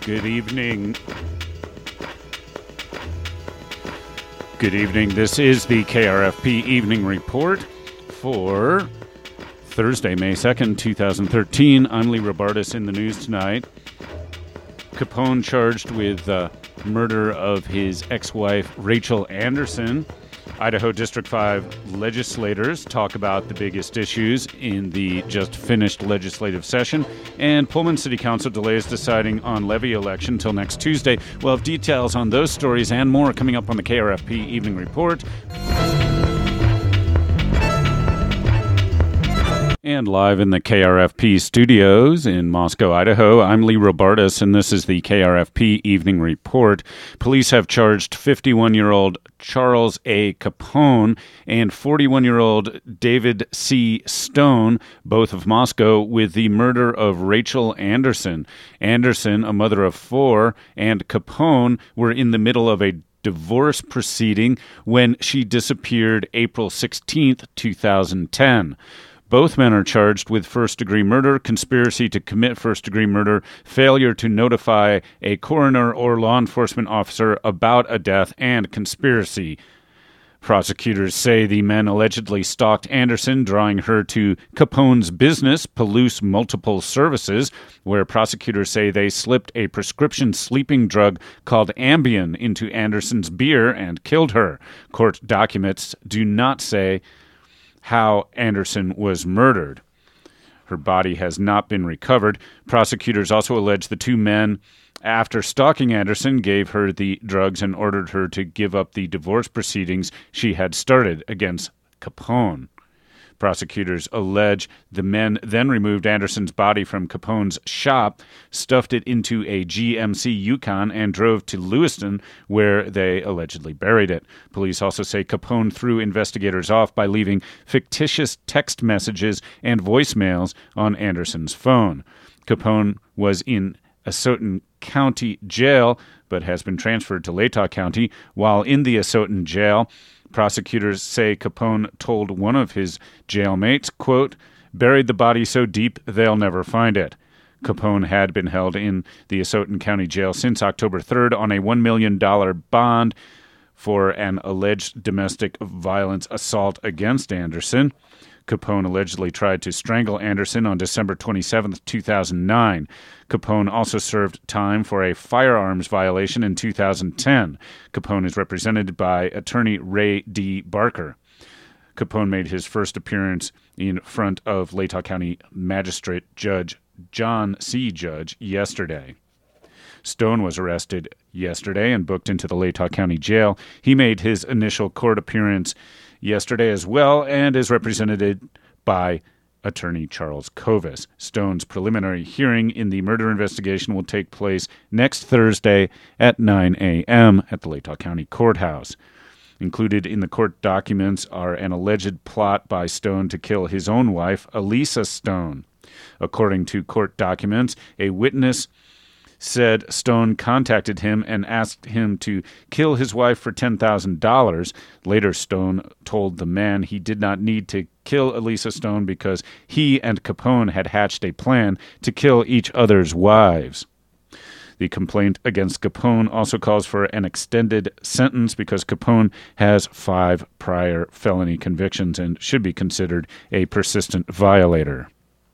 Good evening. Good evening. This is the KRFP Evening Report for Thursday, May 2nd, 2013. I'm Lee Robartis. In the news tonight. Capone charged with murder of his ex-wife, Rachel Anderson. Idaho District 5 legislators talk about the biggest issues in the just finished legislative session. And Pullman City Council delays deciding on levy election until next Tuesday. We'll have details on those stories and more coming up on the KRFP Evening Report. And live in the KRFP studios in Moscow, Idaho, I'm Lee Robartis, and this is the KRFP Evening Report. Police have charged 51-year-old Charles A. Capone and 41-year-old David C. Stone, both of Moscow, with the murder of Rachel Anderson. Anderson, a mother of four, and Capone were in the middle of a divorce proceeding when she disappeared April 16th, 2010. Both men are charged with first-degree murder, conspiracy to commit first-degree murder, failure to notify a coroner or law enforcement officer about a death, and conspiracy. Prosecutors say the men allegedly stalked Anderson, drawing her to Capone's business, Palouse Multiple Services, where prosecutors say they slipped a prescription sleeping drug called Ambien into Anderson's beer and killed her. Court documents do not say how Anderson was murdered. Her body has not been recovered. Prosecutors also allege the two men, after stalking Anderson, gave her the drugs and ordered her to give up the divorce proceedings she had started against Capone. Prosecutors allege the men then removed Anderson's body from Capone's shop, stuffed it into a GMC Yukon, and drove to Lewiston, where they allegedly buried it. Police also say Capone threw investigators off by leaving fictitious text messages and voicemails on Anderson's phone. Capone was in Asotin County Jail, but has been transferred to Latah County. While in the Asotin Jail, prosecutors say Capone told one of his jailmates, quote, "buried the body so deep they'll never find it." Capone had been held in the Asotin County Jail since October 3rd on a $1 million bond for an alleged domestic violence assault against Anderson. Capone allegedly tried to strangle Anderson on December 27, 2009. Capone also served time for a firearms violation in 2010. Capone is represented by attorney Ray D. Barker. Capone made his first appearance in front of Latah County Magistrate Judge John C. Judge yesterday. Stone was arrested yesterday and booked into the Latah County Jail. He made his initial court appearance yesterday as well and is represented by attorney Charles Kovas. Stone's preliminary hearing in the murder investigation will take place next Thursday at 9 a.m. at the Latah County Courthouse. Included in the court documents are an alleged plot by Stone to kill his own wife, Elisa Stone. According to court documents, a witness said Stone contacted him and asked him to kill his wife for $10,000. Later, Stone told the man he did not need to kill Elisa Stone because he and Capone had hatched a plan to kill each other's wives. The complaint against Capone also calls for an extended sentence because Capone has 5 prior felony convictions and should be considered a persistent violator.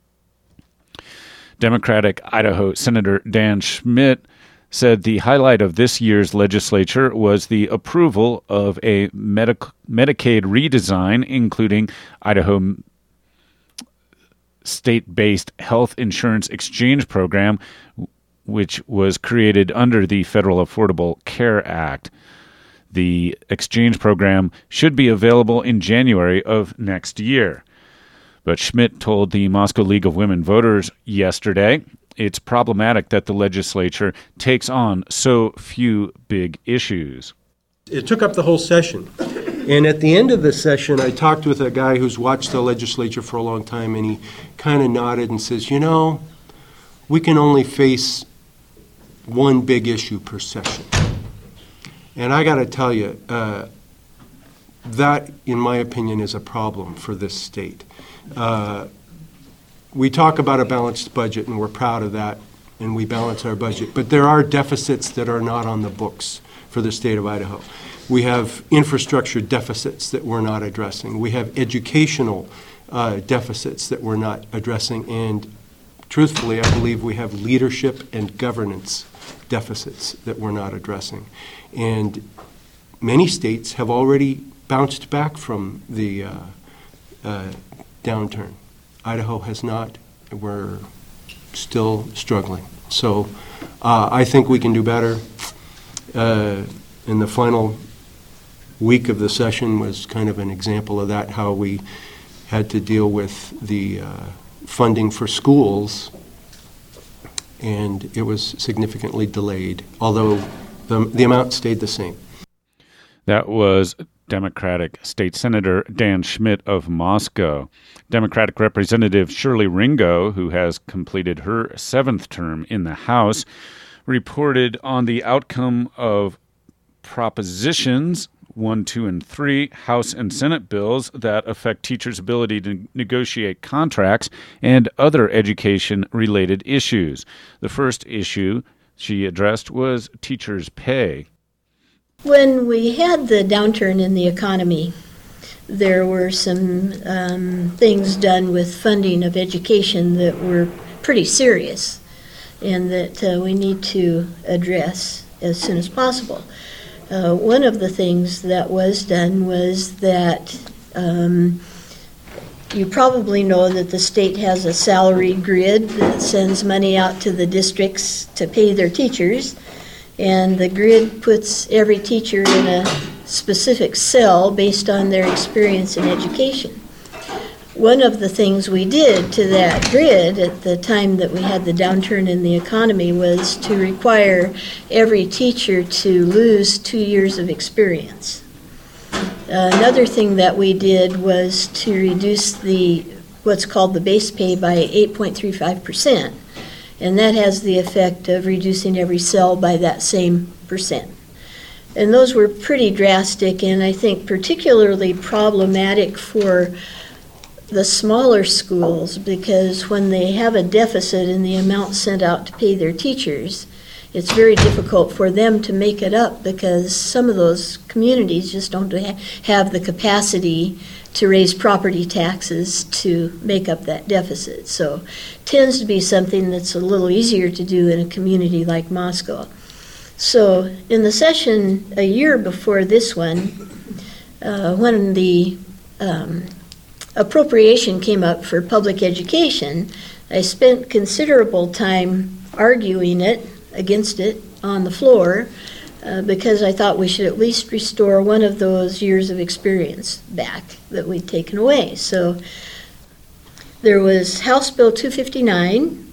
Democratic Idaho Senator Dan Schmidt said the highlight of this year's legislature was the approval of a Medicaid redesign, including Idaho state-based health insurance exchange program, which was created under the Federal Affordable Care Act. The exchange program should be available in January of next year. But Schmidt told the Moscow League of Women Voters yesterday it's problematic that the legislature takes on so few big issues. It took up the whole session. And at the end of the session, I talked with a guy who's watched the legislature for a long time, and he kind of nodded and says, you know, we can only face one big issue per session. And I got to tell you, that, in my opinion, is a problem for this state. We talk about a balanced budget, and we're proud of that. and we balance our budget. But there are deficits that are not on the books for the state of Idaho. We have infrastructure deficits that we're not addressing. We have educational deficits that we're not addressing. And truthfully, I believe we have leadership and governance deficits that we're not addressing. And many states have already bounced back from the downturn. Idaho has not. We're still struggling. So I think we can do better. In the final week of the session was kind of an example of that, how we had to deal with the funding for schools, and it was significantly delayed, although the amount stayed the same. That was Democratic State Senator Dan Schmidt of Moscow. Democratic Representative Shirley Ringo, who has completed her 7th term in the House, reported on the outcome of Propositions 1, 2, and 3, House and Senate bills that affect teachers' ability to negotiate contracts and other education-related issues. The first issue she addressed was teachers' pay. When we had the downturn in the economy, there were some things done with funding of education that were pretty serious and that we need to address as soon as possible. One of the things that was done was that you probably know that the state has a salary grid that sends money out to the districts to pay their teachers, and the grid puts every teacher in a specific cell based on their experience in education. One of the things we did to that grid at the time that we had the downturn in the economy was to require every teacher to lose 2 years of experience. Another thing that we did was to reduce what's called the base pay by 8.35%, and that has the effect of reducing every cell by that same percent. And those were pretty drastic, and I think particularly problematic for the smaller schools, because when they have a deficit in the amount sent out to pay their teachers, it's very difficult for them to make it up, because some of those communities just don't have the capacity to raise property taxes to make up that deficit. So it tends to be something that's a little easier to do in a community like Moscow. So in the session a year before this one, when the appropriation came up for public education, I spent considerable time arguing against it on the floor because I thought we should at least restore one of those years of experience back that we'd taken away. So there was House Bill 259,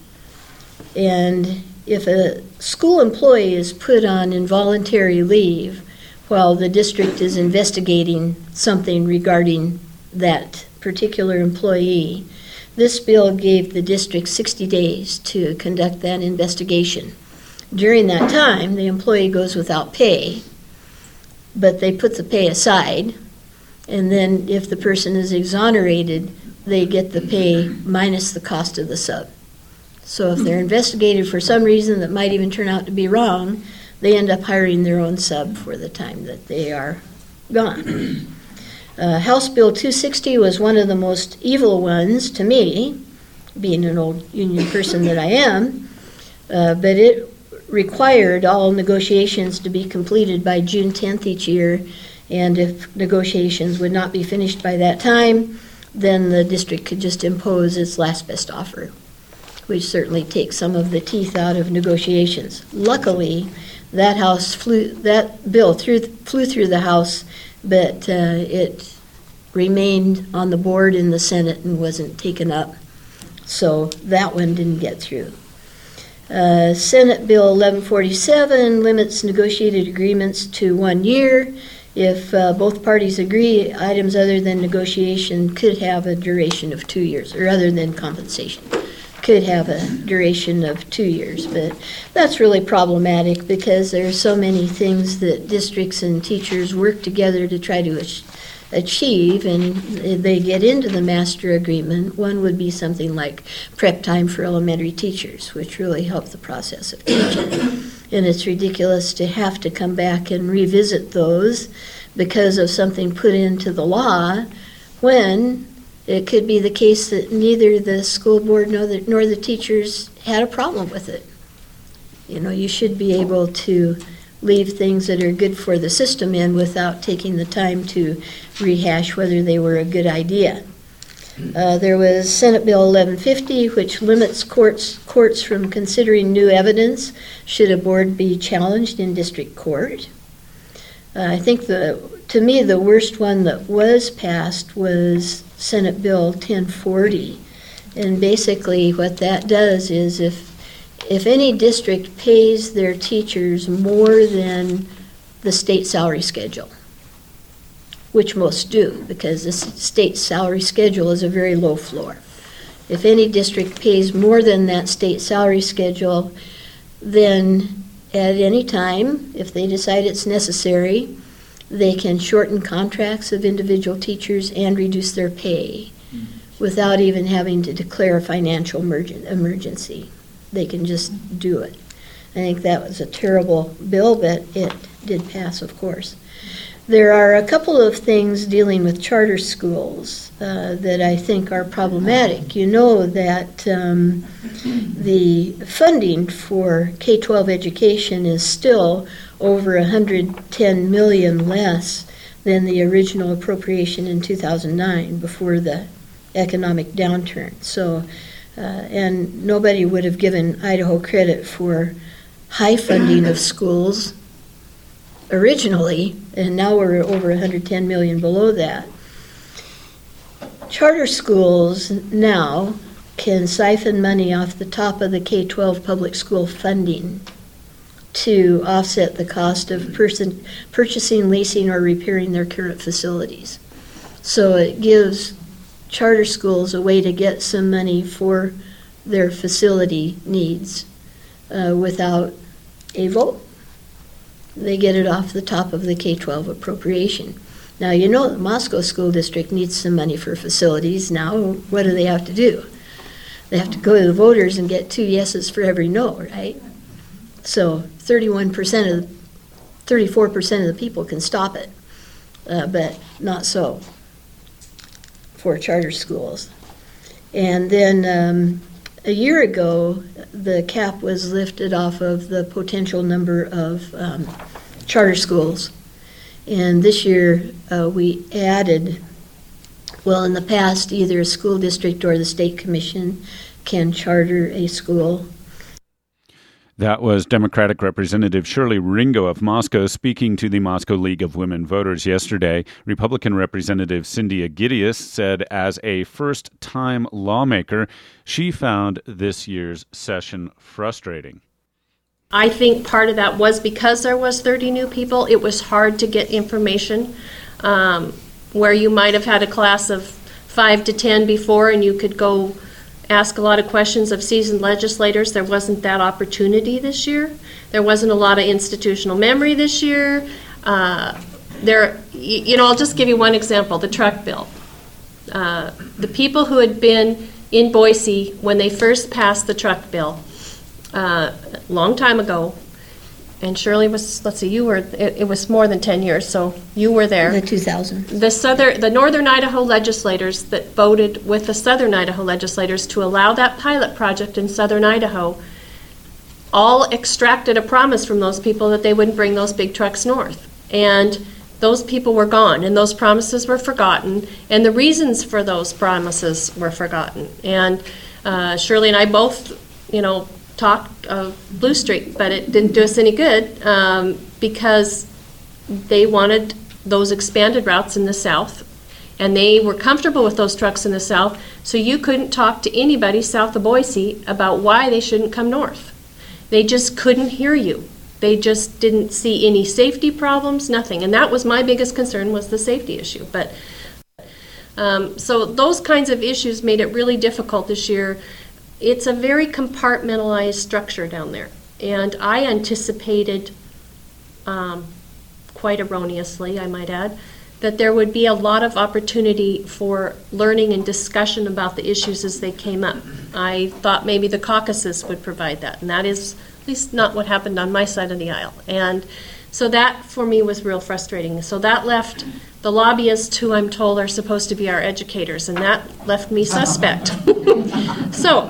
and if a school employee is put on involuntary leave while the district is investigating something regarding that particular employee, this bill gave the district 60 days to conduct that investigation. During that time, the employee goes without pay, but they put the pay aside, and then if the person is exonerated, they get the pay minus the cost of the sub. So if they're investigated for some reason that might even turn out to be wrong, they end up hiring their own sub for the time that they are gone. House Bill 260 was one of the most evil ones to me, being an old union person that I am, but it required all negotiations to be completed by June 10th each year, and if negotiations would not be finished by that time, then the district could just impose its last best offer, which certainly takes some of the teeth out of negotiations. Luckily, that bill flew through the House, but it remained on the board in the Senate and wasn't taken up, so that one didn't get through. Senate Bill 1147 limits negotiated agreements to 1 year. If both parties agree, items other than negotiation could have a duration of 2 years, or other than compensation could have a duration of 2 years. But that's really problematic because there are so many things that districts and teachers work together to try to achieve and they get into the master agreement. One would be something like prep time for elementary teachers, which really helped the process of teaching. And it's ridiculous to have to come back and revisit those because of something put into the law when it could be the case that neither the school board nor the teachers had a problem with it. You know, you should be able to leave things that are good for the system in without taking the time to rehash whether they were a good idea. There was Senate Bill 1150, which limits courts from considering new evidence should a board be challenged in district court. I think to me the worst one that was passed was Senate Bill 1040. And basically what that does is if any district pays their teachers more than the state salary schedule, which most do, because the state salary schedule is a very low floor. If any district pays more than that state salary schedule, then at any time, if they decide it's necessary, they can shorten contracts of individual teachers and reduce their pay without even having to declare a financial emergency. They can just do it. I think that was a terrible bill, but it did pass, of course. There are a couple of things dealing with charter schools that I think are problematic. You know that the funding for K-12 education is still over $110 million less than the original appropriation in 2009 before the economic downturn. So, and nobody would have given Idaho credit for high funding of schools originally, and now we're over 110 million below that. Charter schools now can siphon money off the top of the K-12 public school funding to offset the cost of purchasing, leasing, or repairing their current facilities. So it gives charter schools a way to get some money for their facility needs without a vote. They get it off the top of the K-12 appropriation. Now, you know the Moscow School District needs some money for facilities. Now, what do they have to do? They have to go to the voters and get 2 yeses for every no, right? So 34% of the people can stop it, but not so for charter schools. And then a year ago, the cap was lifted off of the potential number of charter schools. And this year, we added, well, in the past, either a school district or the state commission can charter a school. That was Democratic Representative Shirley Ringo of Moscow speaking to the Moscow League of Women Voters yesterday. Republican Representative Cynthia Gideus said as a first-time lawmaker, she found this year's session frustrating. I think part of that was because there was 30 new people. It was hard to get information where you might have had a class of 5 to 10 before and you could go ask a lot of questions of seasoned legislators. There wasn't that opportunity this year. There wasn't a lot of institutional memory this year. I'll just give you one example, the truck bill. The people who had been in Boise when they first passed the truck bill, a long time ago, and Shirley was, it was more than 10 years, so you were there. The 2000. The Northern Idaho legislators that voted with the Southern Idaho legislators to allow that pilot project in Southern Idaho all extracted a promise from those people that they wouldn't bring those big trucks north. And those people were gone, and those promises were forgotten, and the reasons for those promises were forgotten. And Shirley and I both, talked of Blue Streak, but it didn't do us any good because they wanted those expanded routes in the south, and they were comfortable with those trucks in the south, so you couldn't talk to anybody south of Boise about why they shouldn't come north. They just couldn't hear you. They just didn't see any safety problems, nothing. And that was my biggest concern, was the safety issue. But so those kinds of issues made it really difficult this year. It's a very compartmentalized structure down there. And I anticipated, quite erroneously, I might add, that there would be a lot of opportunity for learning and discussion about the issues as they came up. I thought maybe the caucuses would provide that, and that is at least not what happened on my side of the aisle. And so that, for me, was real frustrating. So that left the lobbyists, who I'm told are supposed to be our educators, and that left me suspect. So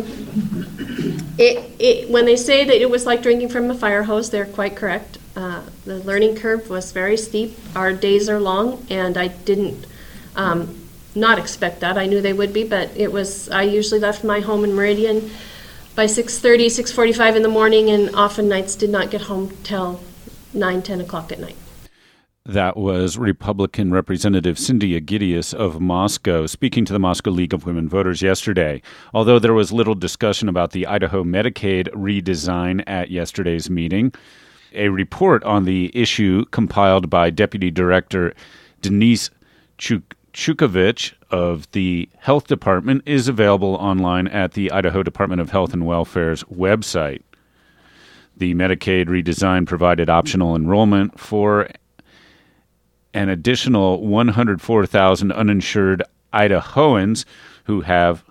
when they say that it was like drinking from a fire hose, they're quite correct. The learning curve was very steep. Our days are long, and I didn't not expect that. I knew they would be, but I usually left my home in Meridian by 6:30, 6:45 in the morning, and often nights did not get home till 9, 10 o'clock at night. That was Republican Representative Cindy Agidius of Moscow speaking to the Moscow League of Women Voters yesterday. Although there was little discussion about the Idaho Medicaid redesign at yesterday's meeting, a report on the issue compiled by Deputy Director Denise Chukovich of the Health Department is available online at the Idaho Department of Health and Welfare's website. The Medicaid redesign provided optional enrollment for an additional 104,000 uninsured Idahoans who have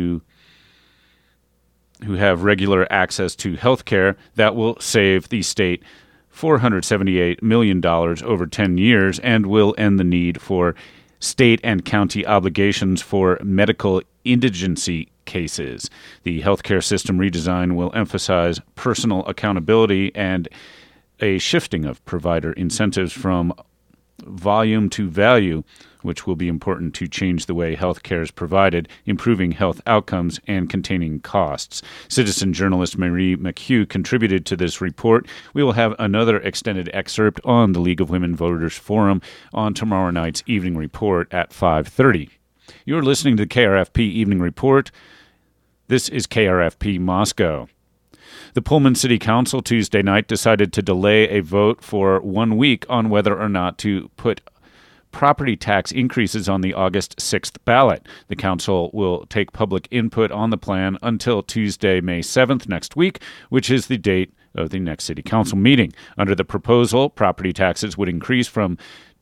regular access to health care that will save the state $478 million over 10 years and will end the need for state and county obligations for medical indigency cases. The healthcare system redesign will emphasize personal accountability and a shifting of provider incentives from volume to value, which will be important to change the way health care is provided, improving health outcomes, and containing costs. Citizen journalist Marie McHugh contributed to this report. We will have another extended excerpt on the League of Women Voters Forum on tomorrow night's Evening Report at 5:30. You're listening to the KRFP Evening Report. This is KRFP Moscow. The Pullman City Council Tuesday night decided to delay a vote for 1 week on whether or not to put property tax increases on the August 6th ballot. The council will take public input on the plan until Tuesday, May 7th next week, which is the date of the next city council meeting. Under the proposal, property taxes would increase from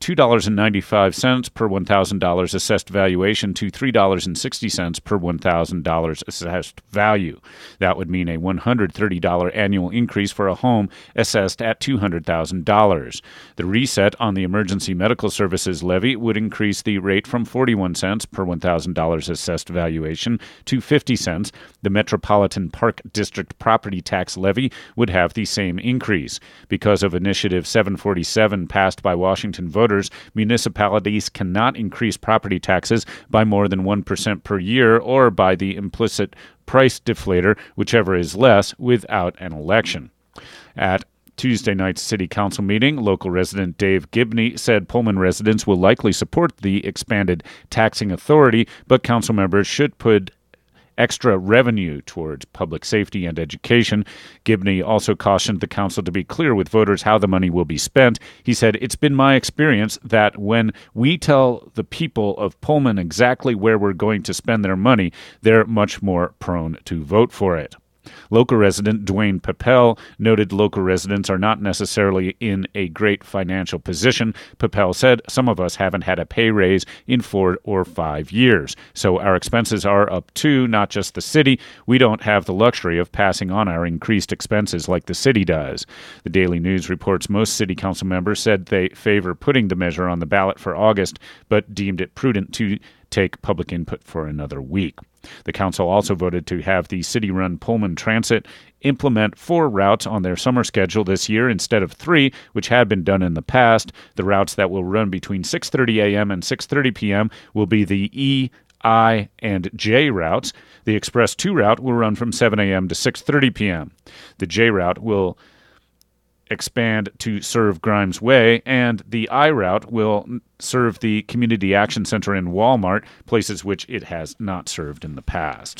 $2.95 per $1,000 assessed valuation to $3.60 per $1,000 assessed value. That would mean a $130 annual increase for a home assessed at $200,000. The reset on the emergency medical services levy would increase the rate from 41 cents per $1,000 assessed valuation to 50 cents. The Metropolitan Park District property tax levy would have the same increase. Because of Initiative 747 passed by Washington voters, municipalities cannot increase property taxes by more than 1% per year or by the implicit price deflator, whichever is less, without an election. At Tuesday night's city council meeting, local resident Dave Gibney said Pullman residents will likely support the expanded taxing authority, but council members should put extra revenue towards public safety and education. Gibney also cautioned the council to be clear with voters how the money will be spent. He said, "It's been my experience that when we tell the people of Pullman exactly where we're going to spend their money, they're much more prone to vote for it." Local resident Dwayne Papel noted local residents are not necessarily in a great financial position. Papel said, "Some of us haven't had a pay raise in 4 or 5 years. So our expenses are up too, not just the city. We don't have the luxury of passing on our increased expenses like the city does." The Daily News reports most city council members said they favor putting the measure on the ballot for August, but deemed it prudent to take public input for another week. The council also voted to have the city-run Pullman Transit implement 4 routes on their summer schedule this year instead of 3, which had been done in the past. The routes that will run between 6:30 a.m. and 6:30 p.m. will be the E, I, and J routes. The Express 2 route will run from 7 a.m. to 6:30 p.m. The J route will expand to serve Grimes Way, and the I route will serve the Community Action Center and Walmart, places which it has not served in the past.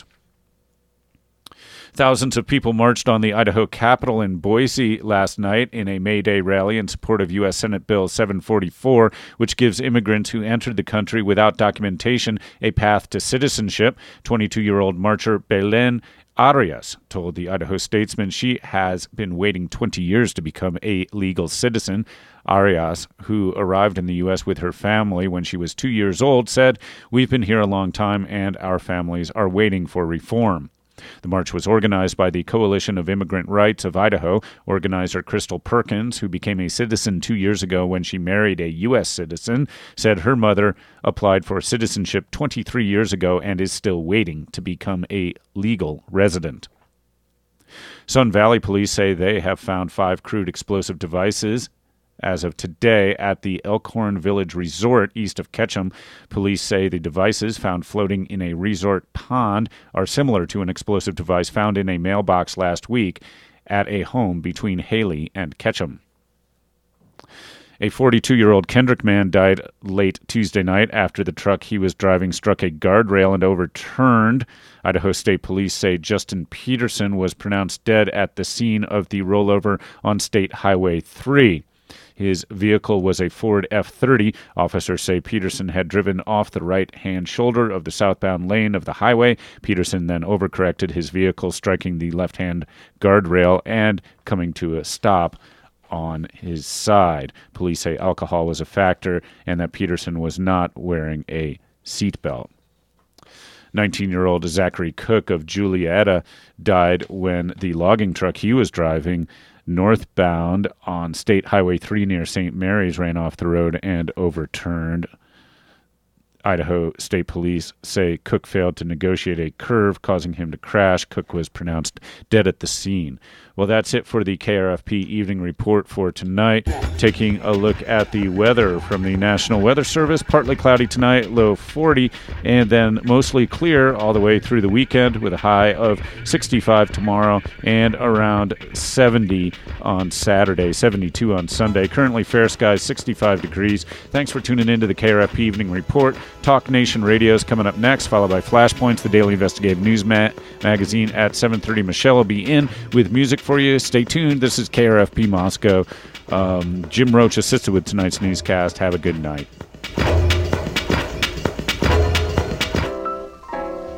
Thousands of people marched on the Idaho Capitol in Boise last night in a May Day rally in support of U.S. Senate Bill 744, which gives immigrants who entered the country without documentation a path to citizenship. 22-year-old marcher Belen Arias told the Idaho Statesman she has been waiting 20 years to become a legal citizen. Arias, who arrived in the U.S. with her family when she was 2 years old, said, "We've been here a long time and our families are waiting for reform." The march was organized by the Coalition of Immigrant Rights of Idaho. Organizer Crystal Perkins, who became a citizen 2 years ago when she married a U.S. citizen, said her mother applied for citizenship 23 years ago and is still waiting to become a legal resident. Sun Valley police say they have found 5 crude explosive devices as of today at the Elkhorn Village Resort east of Ketchum. Police say the devices found floating in a resort pond are similar to an explosive device found in a mailbox last week at a home between Haley and Ketchum. A 42-year-old Kendrick man died late Tuesday night after the truck he was driving struck a guardrail and overturned. Idaho State Police say Justin Peterson was pronounced dead at the scene of the rollover on State Highway 3. His vehicle was a Ford F-30. Officers say Peterson had driven off the right-hand shoulder of the southbound lane of the highway. Peterson then overcorrected his vehicle, striking the left-hand guardrail and coming to a stop on his side. Police say alcohol was a factor and that Peterson was not wearing a seatbelt. 19-year-old Zachary Cook of Julietta died when the logging truck he was driving northbound on State Highway 3 near St. Mary's ran off the road and overturned. Idaho State Police say Cook failed to negotiate a curve, causing him to crash. Cook was pronounced dead at the scene. Well, that's it for the KRFP Evening Report for tonight. Taking a look at the weather from the National Weather Service. Partly cloudy tonight, low 40, and then mostly clear all the way through the weekend with a high of 65 tomorrow and around 70 on Saturday, 72 on Sunday. Currently fair skies, 65 degrees. Thanks for tuning in to the KRFP Evening Report. Talk Nation Radio is coming up next, followed by Flashpoints, the daily investigative news magazine at 7:30. Michelle will be in with music for you. Stay tuned. This is KRFP Moscow. Jim Roach assisted with tonight's newscast. Have a good night.